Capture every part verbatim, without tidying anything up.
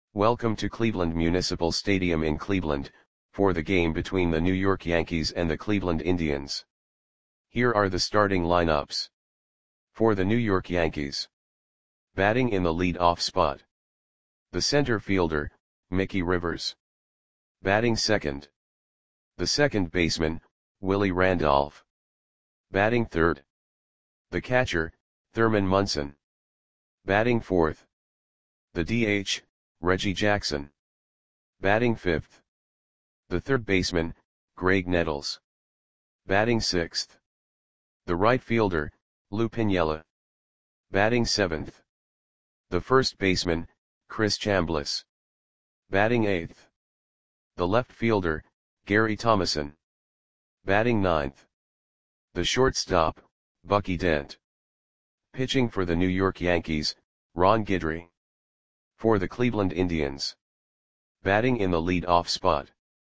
Welcome to Cleveland Municipal Stadium in Cleveland, for the game between the New York Yankees and the Cleveland Indians. Here are the starting lineups. For the New York Yankees. Batting in the lead-off spot. The center fielder, Mickey Rivers. Batting second. The second baseman, Willie Randolph. Batting third. The catcher, Thurman Munson. Batting fourth. The D H, Reggie Jackson. Batting fifth. The third baseman, Graig Nettles. Batting sixth. The right fielder, Lou Piniella. Batting seventh. The first baseman, Chris Chambliss. Batting eighth. The left fielder, Gary Thomasson. Batting ninth. The shortstop, Bucky Dent. Pitching for the New York Yankees, Ron Guidry. For the Cleveland Indians. Batting in the lead-off spot.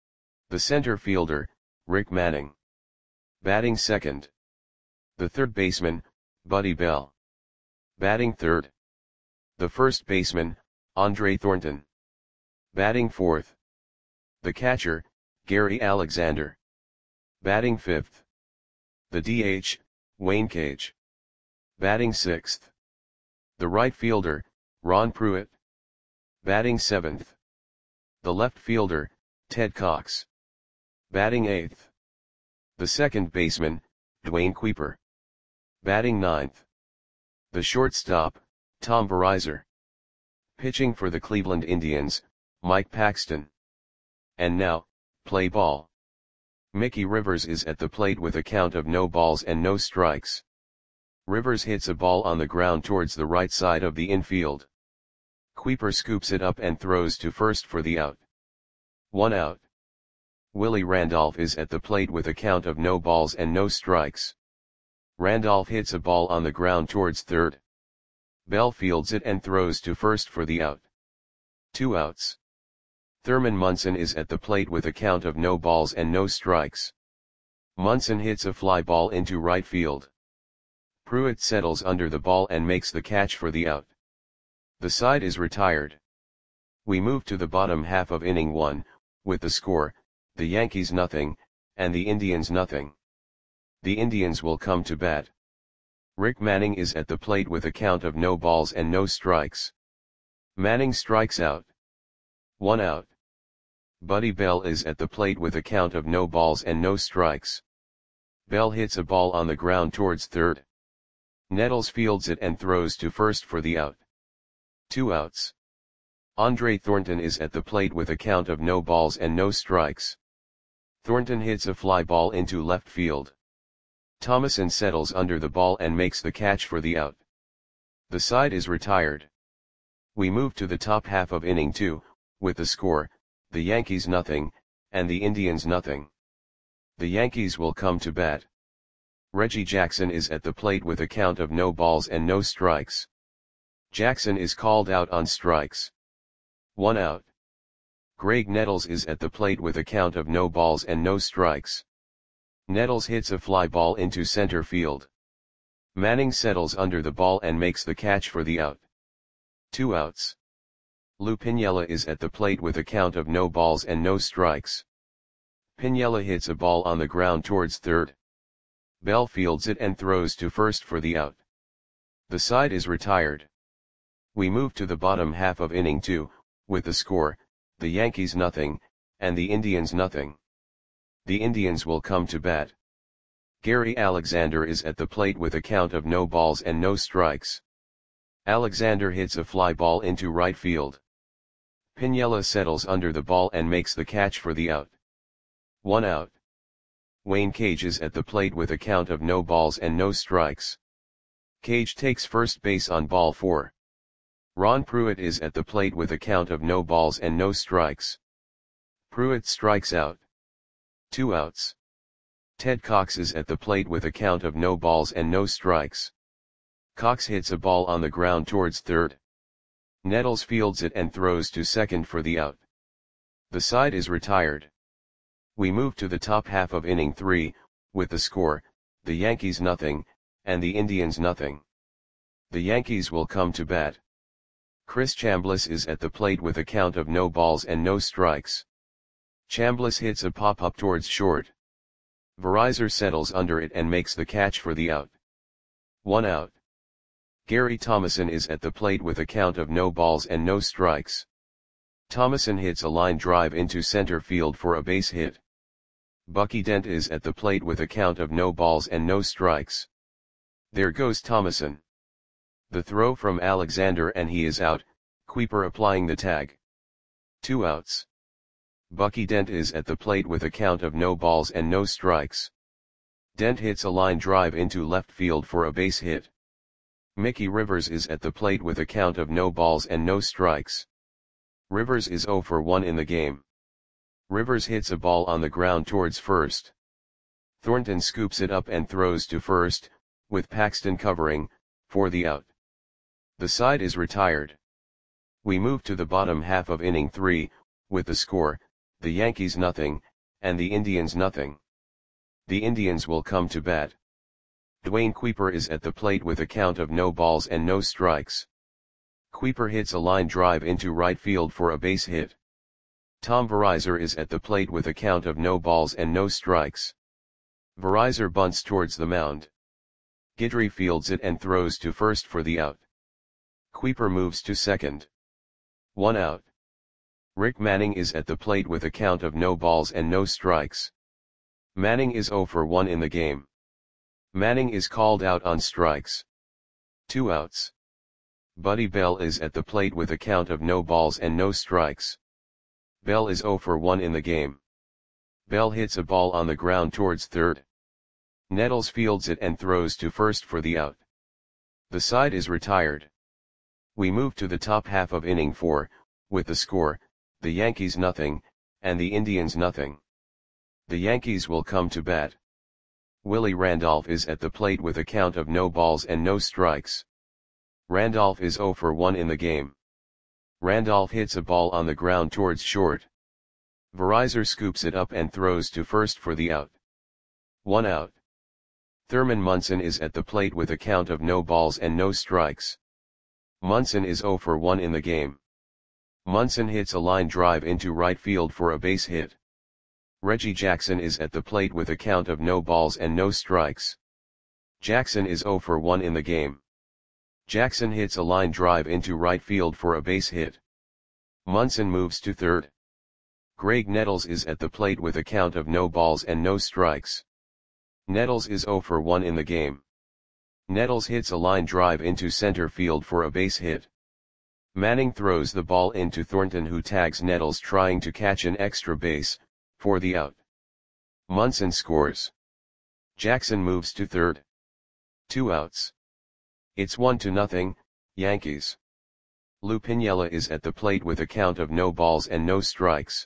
The center fielder, Rick Manning. Batting second. The third baseman, Buddy Bell. Batting third. The first baseman, Andre Thornton. Batting fourth. The catcher, Gary Alexander. Batting fifth. The D H, Wayne Cage. Batting sixth. The right fielder, Ron Pruitt. Batting seventh. The left fielder, Ted Cox. Batting eighth. The second baseman, Dwayne Kuiper. Batting ninth. The shortstop, Tom Verizzer. Pitching for the Cleveland Indians, Mike Paxton. And now, play ball. Mickey Rivers is at the plate with a count of no balls and no strikes. Rivers hits a ball on the ground towards the right side of the infield. Kuiper scoops it up and throws to first for the out. One out. Willie Randolph is at the plate with a count of no balls and no strikes. Randolph hits a ball on the ground towards third. Bell fields it and throws to first for the out. Two outs. Thurman Munson is at the plate with a count of no balls and no strikes. Munson hits a fly ball into right field. Pruitt settles under the ball and makes the catch for the out. The side is retired. We move to the bottom half of inning one, with the score, the Yankees nothing, and the Indians nothing. The Indians will come to bat. Rick Manning is at the plate with a count of no balls and no strikes. Manning strikes out. One out. Buddy Bell is at the plate with a count of no balls and no strikes. Bell hits a ball on the ground towards third. Nettles fields it and throws to first for the out. Two outs. Andre Thornton is at the plate with a count of no balls and no strikes. Thornton hits a fly ball into left field. Thomasson settles under the ball and makes the catch for the out. The side is retired. We move to the top half of inning two, with the score, the Yankees nothing, and the Indians nothing. The Yankees will come to bat. Reggie Jackson is at the plate with a count of no balls and no strikes. Jackson is called out on strikes. One out. Graig Nettles is at the plate with a count of no balls and no strikes. Nettles hits a fly ball into center field. Manning settles under the ball and makes the catch for the out. Two outs. Lou Piniella is at the plate with a count of no balls and no strikes. Piniella hits a ball on the ground towards third. Bell fields it and throws to first for the out. The side is retired. We move to the bottom half of inning two, with the score, the Yankees nothing, and the Indians nothing. The Indians will come to bat. Gary Alexander is at the plate with a count of no balls and no strikes. Alexander hits a fly ball into right field. Piniella settles under the ball and makes the catch for the out. One out. Wayne Cage is at the plate with a count of no balls and no strikes. Cage takes first base on ball four. Ron Pruitt is at the plate with a count of no balls and no strikes. Pruitt strikes out. Two outs. Ted Cox is at the plate with a count of no balls and no strikes. Cox hits a ball on the ground towards third. Nettles fields it and throws to second for the out. The side is retired. We move to the top half of inning three, with the score, the Yankees nothing, and the Indians nothing. The Yankees will come to bat. Chris Chambliss is at the plate with a count of no balls and no strikes. Chambliss hits a pop-up towards short. Verizor settles under it and makes the catch for the out. One out. Gary Thomasson is at the plate with a count of no balls and no strikes. Thomasson hits a line drive into center field for a base hit. Bucky Dent is at the plate with a count of no balls and no strikes. There goes Thomasson. The throw from Alexander and he is out, Kuiper applying the tag. Two outs. Bucky Dent is at the plate with a count of no balls and no strikes. Dent hits a line drive into left field for a base hit. Mickey Rivers is at the plate with a count of no balls and no strikes. Rivers is oh for one in the game. Rivers hits a ball on the ground towards first. Thornton scoops it up and throws to first, with Paxton covering, for the out. The side is retired. We move to the bottom half of inning three, with the score, the Yankees nothing, and the Indians nothing. The Indians will come to bat. Dwayne Kuiper is at the plate with a count of no balls and no strikes. Kuiper hits a line drive into right field for a base hit. Tom Verizor is at the plate with a count of no balls and no strikes. Verizor bunts towards the mound. Guidry fields it and throws to first for the out. Kuiper moves to second. One out. Rick Manning is at the plate with a count of no balls and no strikes. Manning is oh for one in the game. Manning is called out on strikes. Two outs. Buddy Bell is at the plate with a count of no balls and no strikes. Bell is oh for one in the game. Bell hits a ball on the ground towards third. Nettles fields it and throws to first for the out. The side is retired. We move to the top half of inning four, with the score, the Yankees nothing, and the Indians nothing. The Yankees will come to bat. Willie Randolph is at the plate with a count of no balls and no strikes. Randolph is oh for one in the game. Randolph hits a ball on the ground towards short. Verizor scoops it up and throws to first for the out. One out. Thurman Munson is at the plate with a count of no balls and no strikes. Munson is oh for one in the game. Munson hits a line drive into right field for a base hit. Reggie Jackson is at the plate with a count of no balls and no strikes. Jackson is oh for one in the game. Jackson hits a line drive into right field for a base hit. Munson moves to third. Greg Nettles is at the plate with a count of no balls and no strikes. Nettles is oh for one in the game. Nettles hits a line drive into center field for a base hit. Manning throws the ball into Thornton, who tags Nettles trying to catch an extra base, for the out. Munson scores. Jackson moves to third. Two outs. It's one to nothing, Yankees. Lou Piniella is at the plate with a count of no balls and no strikes.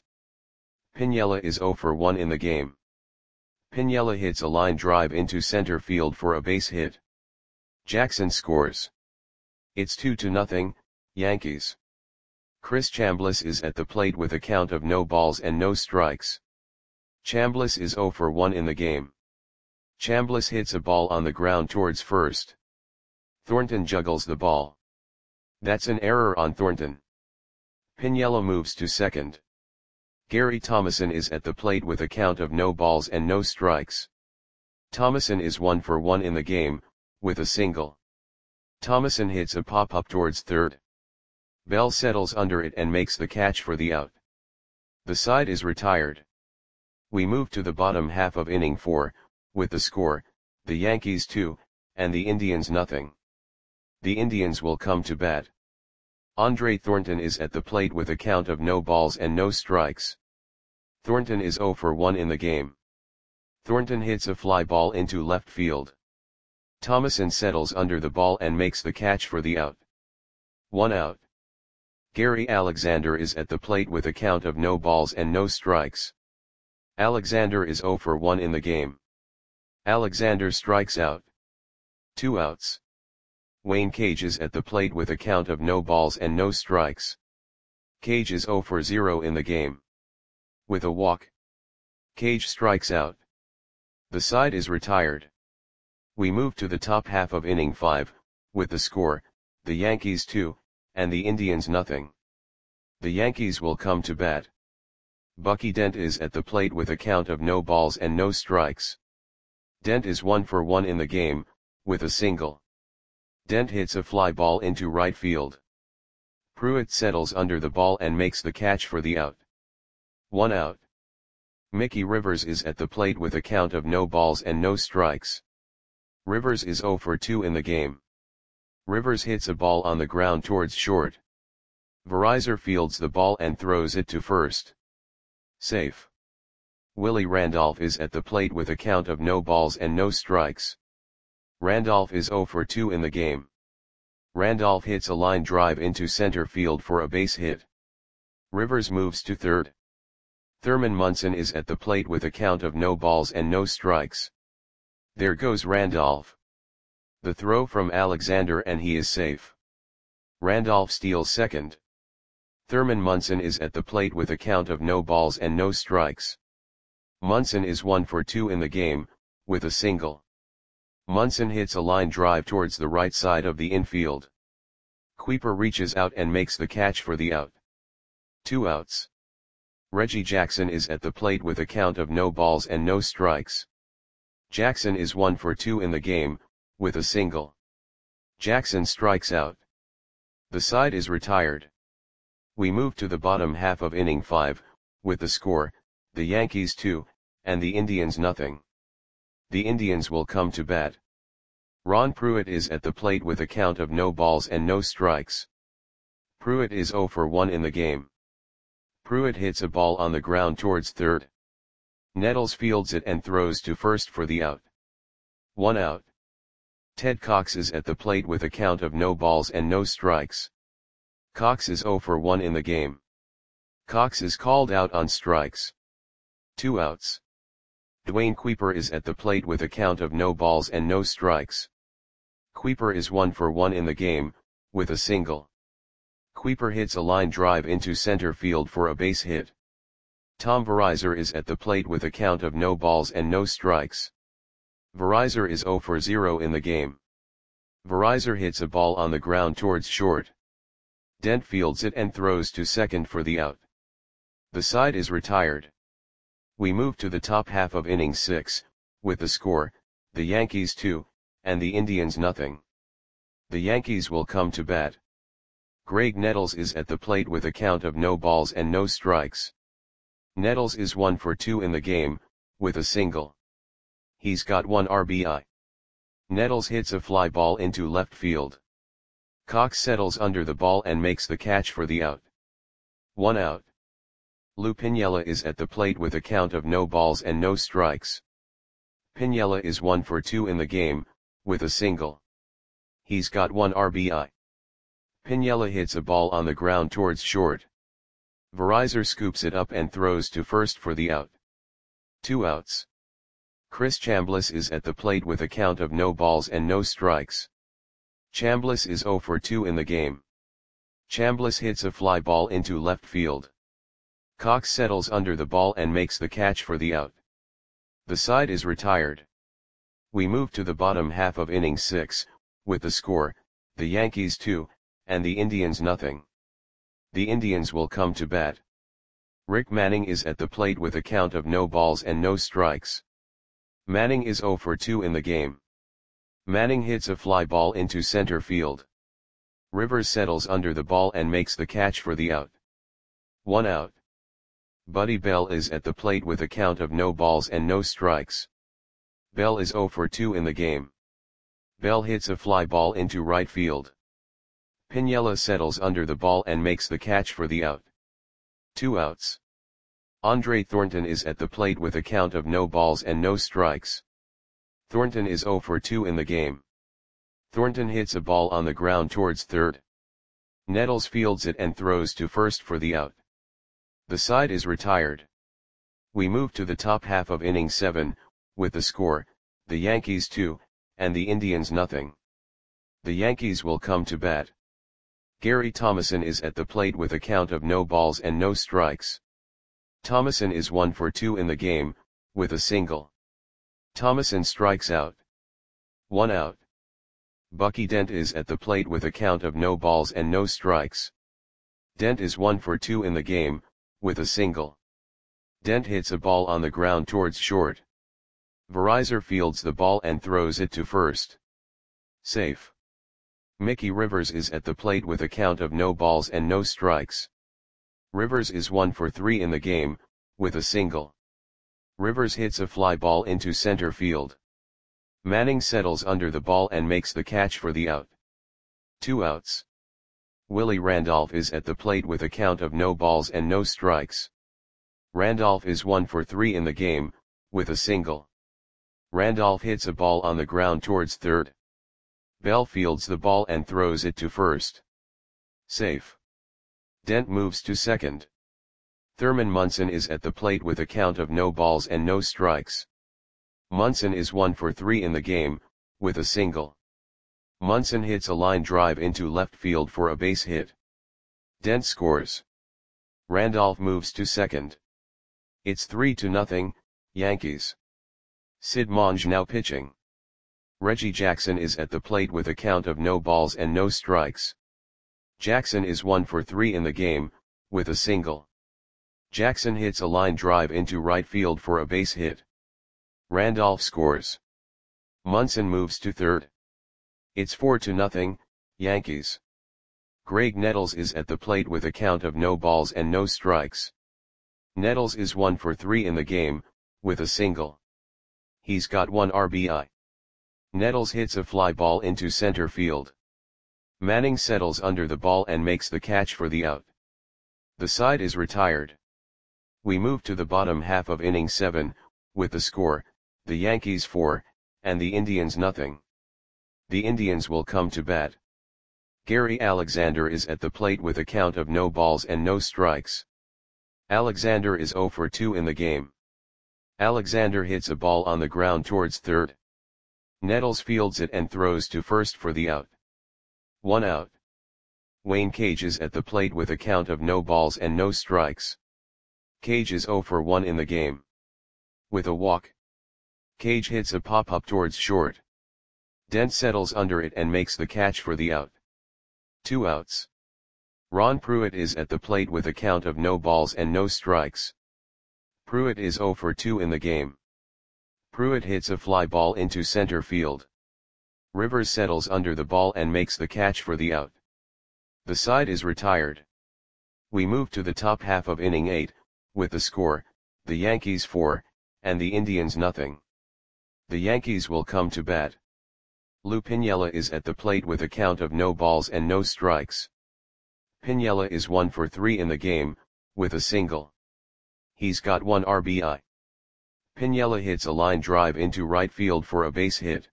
Piniella is oh for one in the game. Piniella hits a line drive into center field for a base hit. Jackson scores. It's two to nothing, Yankees. Chris Chambliss is at the plate with a count of no balls and no strikes. Chambliss is oh for one in the game. Chambliss hits a ball on the ground towards first. Thornton juggles the ball. That's an error on Thornton. Piniella moves to second. Gary Thomasson is at the plate with a count of no balls and no strikes. Thomasson is one for one in the game, with a single. Thomasson hits a pop-up towards third. Bell settles under it and makes the catch for the out. The side is retired. We move to the bottom half of inning four, with the score, the Yankees two, and the Indians nothing. The Indians will come to bat. Andre Thornton is at the plate with a count of no balls and no strikes. Thornton is oh for one in the game. Thornton hits a fly ball into left field. Thomasson settles under the ball and makes the catch for the out. One out. Gary Alexander is at the plate with a count of no balls and no strikes. Alexander is oh for one in the game. Alexander strikes out. Two outs. Wayne Cage is at the plate with a count of no balls and no strikes. Cage is oh for zero in the game. With a walk, Cage strikes out. The side is retired. We move to the top half of inning five, with the score, the Yankees two, and the Indians nothing. The Yankees will come to bat. Bucky Dent is at the plate with a count of no balls and no strikes. Dent is one for one in the game, with a single. Dent hits a fly ball into right field. Pruitt settles under the ball and makes the catch for the out. One out. Mickey Rivers is at the plate with a count of no balls and no strikes. Rivers is zero for two in the game. Rivers hits a ball on the ground towards short. Verizar fields the ball and throws it to first. Safe. Willie Randolph is at the plate with a count of no balls and no strikes. Randolph is zero for two in the game. Randolph hits a line drive into center field for a base hit. Rivers moves to third. Thurman Munson is at the plate with a count of no balls and no strikes. There goes Randolph. The throw from Alexander and he is safe. Randolph steals second. Thurman Munson is at the plate with a count of no balls and no strikes. Munson is one for two in the game, with a single. Munson hits a line drive towards the right side of the infield. Kuiper reaches out and makes the catch for the out. Two outs. Reggie Jackson is at the plate with a count of no balls and no strikes. Jackson is one for two in the game, with a single. Jackson strikes out. The side is retired. We move to the bottom half of inning five, with the score, the Yankees two, and the Indians nothing. The Indians will come to bat. Ron Pruitt is at the plate with a count of no balls and no strikes. Pruitt is zero for one in the game. Pruitt hits a ball on the ground towards third. Nettles fields it and throws to first for the out. One out. Ted Cox is at the plate with a count of no balls and no strikes. Cox is zero for one in the game. Cox is called out on strikes. Two outs. Dwayne Kuiper is at the plate with a count of no balls and no strikes. Kuiper is one for one in the game, with a single. Kuiper hits a line drive into center field for a base hit. Tom Verizar is at the plate with a count of no balls and no strikes. Verizar is zero for zero in the game. Verizar hits a ball on the ground towards short. Dent fields it and throws to second for the out. The side is retired. We move to the top half of inning six, with the score, the Yankees two, and the Indians nothing. The Yankees will come to bat. Greg Nettles is at the plate with a count of no balls and no strikes. Nettles is one for two in the game, with a single. He's got one R B I. Nettles hits a fly ball into left field. Cox settles under the ball and makes the catch for the out. One out. Lou Piniella is at the plate with a count of no balls and no strikes. Piniella is one for two in the game, with a single. He's got one R B I. Piniella hits a ball on the ground towards short. Verizar scoops it up and throws to first for the out. Two outs. Chris Chambliss is at the plate with a count of no balls and no strikes. Chambliss is zero for two in the game. Chambliss hits a fly ball into left field. Cox settles under the ball and makes the catch for the out. The side is retired. We move to the bottom half of inning six, with the score, the Yankees two, and the Indians nothing. The Indians will come to bat. Rick Manning is at the plate with a count of no balls and no strikes. Manning is zero for two in the game. Manning hits a fly ball into center field. Rivers settles under the ball and makes the catch for the out. One out. Buddy Bell is at the plate with a count of no balls and no strikes. Bell is zero for two in the game. Bell hits a fly ball into right field. Piniella settles under the ball and makes the catch for the out. Two outs. Andre Thornton is at the plate with a count of no balls and no strikes. Thornton is zero for two in the game. Thornton hits a ball on the ground towards third. Nettles fields it and throws to first for the out. The side is retired. We move to the top half of inning seven, with the score, the Yankees two, and the Indians nothing. The Yankees will come to bat. Gary Thomason is at the plate with a count of no balls and no strikes. Thomason is one for two in the game, with a single. Thomason strikes out. One out. Bucky Dent is at the plate with a count of no balls and no strikes. Dent is one for two in the game, with a single. Dent hits a ball on the ground towards short. Verizor fields the ball and throws it to first. Safe. Mickey Rivers is at the plate with a count of no balls and no strikes. Rivers is one for three in the game, with a single. Rivers hits a fly ball into center field. Manning settles under the ball and makes the catch for the out. Two outs. Willie Randolph is at the plate with a count of no balls and no strikes. Randolph is one for three in the game, with a single. Randolph hits a ball on the ground towards third. Bell fields the ball and throws it to first. Safe. Dent moves to second. Thurman Munson is at the plate with a count of no balls and no strikes. Munson is one for three in the game, with a single. Munson hits a line drive into left field for a base hit. Dent scores. Randolph moves to second. It's three to nothing, Yankees. Sid Monge now pitching. Reggie Jackson is at the plate with a count of no balls and no strikes. Jackson is one for three in the game, with a single. Jackson hits a line drive into right field for a base hit. Randolph scores. Munson moves to third. It's four to nothing, Yankees. Greg Nettles is at the plate with a count of no balls and no strikes. Nettles is one for three in the game, with a single. He's got one R B I. Nettles hits a fly ball into center field. Manning settles under the ball and makes the catch for the out. The side is retired. We move to the bottom half of inning seven, with the score, the Yankees four, and the Indians nothing. The Indians will come to bat. Gary Alexander is at the plate with a count of no balls and no strikes. Alexander is zero for two in the game. Alexander hits a ball on the ground towards third. Nettles fields it and throws to first for the out. One out. Wayne Cage is at the plate with a count of no balls and no strikes. Cage is zero for one in the game. With a walk. Cage hits a pop-up towards short. Dent settles under it and makes the catch for the out. Two outs. Ron Pruitt is at the plate with a count of no balls and no strikes. Pruitt is zero for two in the game. Pruitt hits a fly ball into center field. Rivers settles under the ball and makes the catch for the out. The side is retired. We move to the top half of inning eight, with the score, the Yankees four, and the Indians nothing. The Yankees will come to bat. Lou Piniella is at the plate with a count of no balls and no strikes. Piniella is one for three in the game, with a single. He's got one R B I. Piniella hits a line drive into right field for a base hit.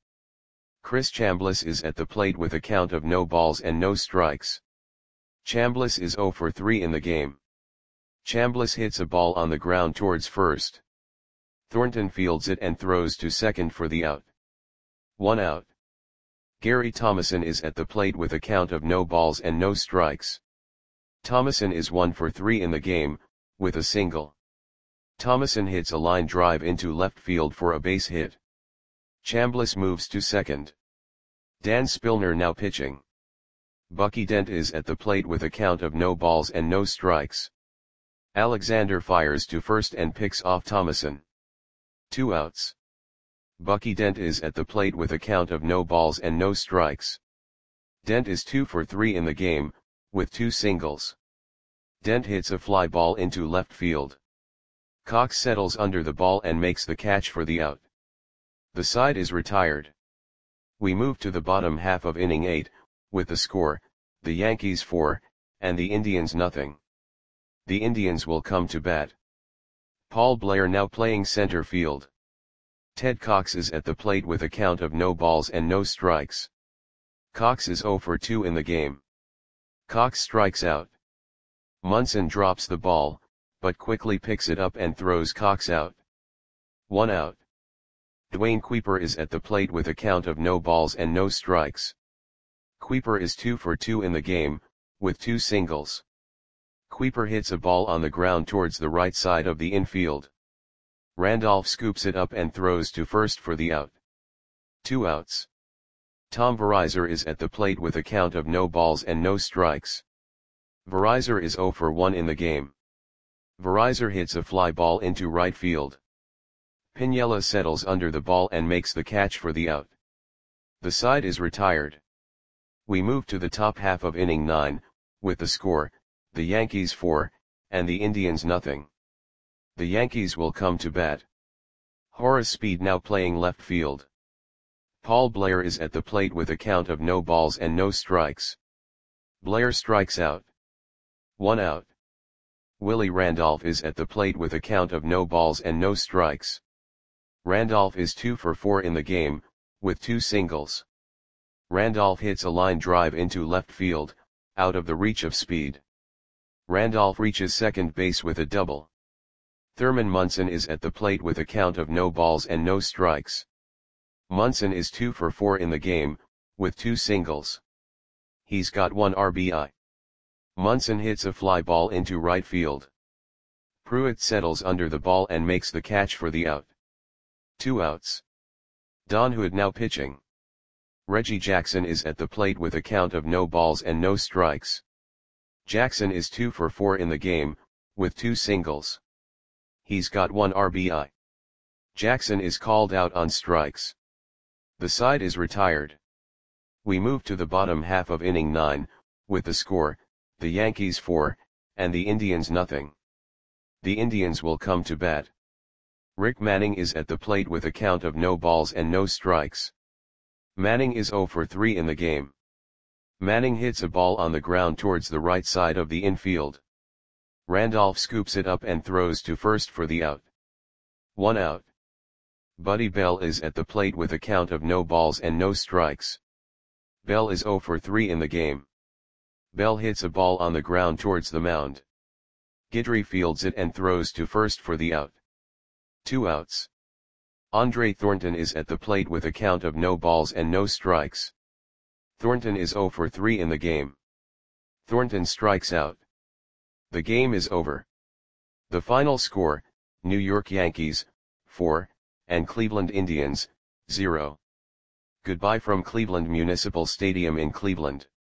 Chris Chambliss is at the plate with a count of no balls and no strikes. Chambliss is zero for three in the game. Chambliss hits a ball on the ground towards first. Thornton fields it and throws to second for the out. One out. Gary Thomason is at the plate with a count of no balls and no strikes. Thomason is one for three in the game, with a single. Thomason hits a line drive into left field for a base hit. Chambliss moves to second. Dan Spillner now pitching. Bucky Dent is at the plate with a count of no balls and no strikes. Alexander fires to first and picks off Thomason. Two outs. Bucky Dent is at the plate with a count of no balls and no strikes. Dent is two for three in the game, with two singles. Dent hits a fly ball into left field. Cox settles under the ball and makes the catch for the out. The side is retired. We move to the bottom half of inning eight, with the score, the Yankees four, and the Indians nothing. The Indians will come to bat. Paul Blair now playing center field. Ted Cox is at the plate with a count of no balls and no strikes. Cox is zero for two in the game. Cox strikes out. Munson drops the ball, but quickly picks it up and throws Cox out. One out. Dwayne Kuiper is at the plate with a count of no balls and no strikes. Kuiper is two for two in the game, with two singles. Kuiper hits a ball on the ground towards the right side of the infield. Randolph scoops it up and throws to first for the out. Two outs. Tom Verizor is at the plate with a count of no balls and no strikes. Verizor is zero for one in the game. Verizor hits a fly ball into right field. Piniella settles under the ball and makes the catch for the out. The side is retired. We move to the top half of inning nine, with the score, the Yankees four, and the Indians nothing. The Yankees will come to bat. Horace Speed now playing left field. Paul Blair is at the plate with a count of no balls and no strikes. Blair strikes out. One out. Willie Randolph is at the plate with a count of no balls and no strikes. Randolph is two for four in the game, with two singles. Randolph hits a line drive into left field, out of the reach of Speed. Randolph reaches second base with a double. Thurman Munson is at the plate with a count of no balls and no strikes. Munson is two for four in the game, with two singles. He's got one R B I. Munson hits a fly ball into right field. Pruitt settles under the ball and makes the catch for the out. Two outs. Don Hood now pitching. Reggie Jackson is at the plate with a count of no balls and no strikes. Jackson is two for four in the game, with two singles. He's got one R B I. Jackson is called out on strikes. The side is retired. We move to the bottom half of inning nine, with the score, the Yankees four, and the Indians nothing. The Indians will come to bat. Rick Manning is at the plate with a count of no balls and no strikes. Manning is zero for three in the game. Manning hits a ball on the ground towards the right side of the infield. Randolph scoops it up and throws to first for the out. One out. Buddy Bell is at the plate with a count of no balls and no strikes. Bell is zero for three in the game. Bell hits a ball on the ground towards the mound. Guidry fields it and throws to first for the out. Two outs. Andre Thornton is at the plate with a count of no balls and no strikes. Thornton is zero for three in the game. Thornton strikes out. The game is over. The final score, New York Yankees, four, and Cleveland Indians, zero. Goodbye from Cleveland Municipal Stadium in Cleveland.